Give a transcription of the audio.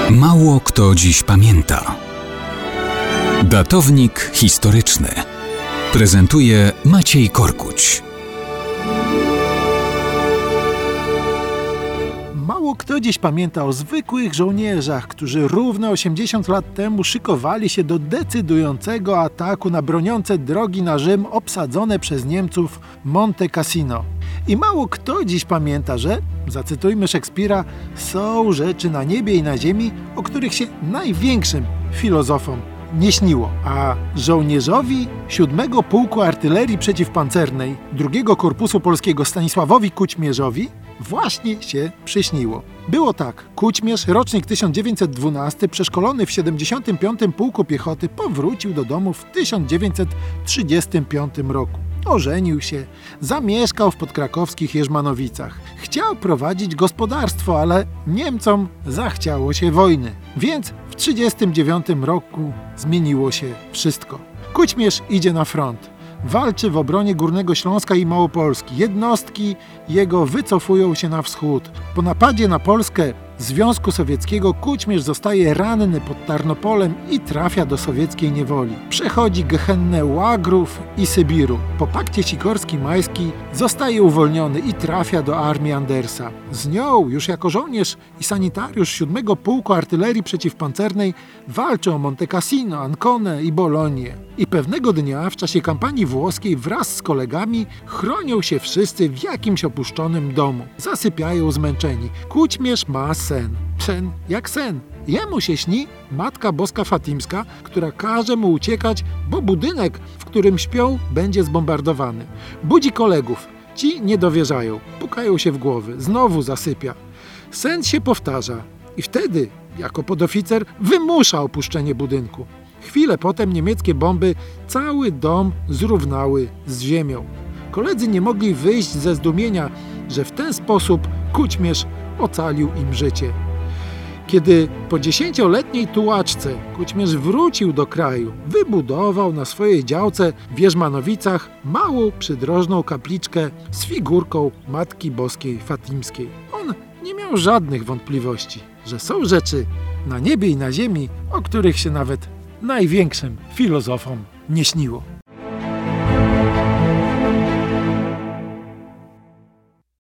Mało kto dziś pamięta. Datownik historyczny prezentuje Maciej Korkuć. Mało kto dziś pamięta o zwykłych żołnierzach, którzy równo 80 lat temu szykowali się do decydującego ataku na broniące drogi na Rzym obsadzone przez Niemców Monte Cassino. I mało kto dziś pamięta, że, zacytujmy Szekspira, są rzeczy na niebie i na ziemi, o których się największym filozofom nie śniło. A żołnierzowi 7 Pułku Artylerii Przeciwpancernej II Korpusu Polskiego Stanisławowi Kućmierzowi właśnie się przyśniło. Było tak. Kućmierz, rocznik 1912, przeszkolony w 75. Pułku Piechoty, powrócił do domu w 1935 roku. Ożenił się, zamieszkał w podkrakowskich Jerzmanowicach. Chciał prowadzić gospodarstwo, ale Niemcom zachciało się wojny. Więc w 1939 roku zmieniło się wszystko. Kućmierz idzie na front. Walczy w obronie Górnego Śląska i Małopolski. Jednostki jego wycofują się na wschód. Po napadzie na Polskę Związku Sowieckiego Kućmierz zostaje ranny pod Tarnopolem i trafia do sowieckiej niewoli. Przechodzi gehennę łagrów i Sybiru. Po pakcie Sikorski-Majski zostaje uwolniony i trafia do armii Andersa. Z nią, już jako żołnierz i sanitariusz 7 Pułku Artylerii Przeciwpancernej, walczy o Monte Cassino, Ancone i Bolonię. I pewnego dnia w czasie kampanii włoskiej wraz z kolegami chronią się wszyscy w jakimś opuszczonym domu. Zasypiają zmęczeni. Kućmierz ma sen. Sen jak sen. Jemu się śni Matka Boska Fatimska, która każe mu uciekać, bo budynek, w którym śpią, będzie zbombardowany. Budzi kolegów. Ci nie dowierzają. Pukają się w głowy. Znowu zasypia. Sen się powtarza. I wtedy, jako podoficer, wymusza opuszczenie budynku. Chwilę potem niemieckie bomby cały dom zrównały z ziemią. Koledzy nie mogli wyjść ze zdumienia, że w ten sposób Kućmierz ocalił im życie. Kiedy po 10-letniej tułaczce Kućmierz wrócił do kraju, wybudował na swojej działce w Jerzmanowicach małą przydrożną kapliczkę z figurką Matki Boskiej Fatimskiej. On nie miał żadnych wątpliwości, że są rzeczy na niebie i na ziemi, o których się nawet największym filozofom nie śniło.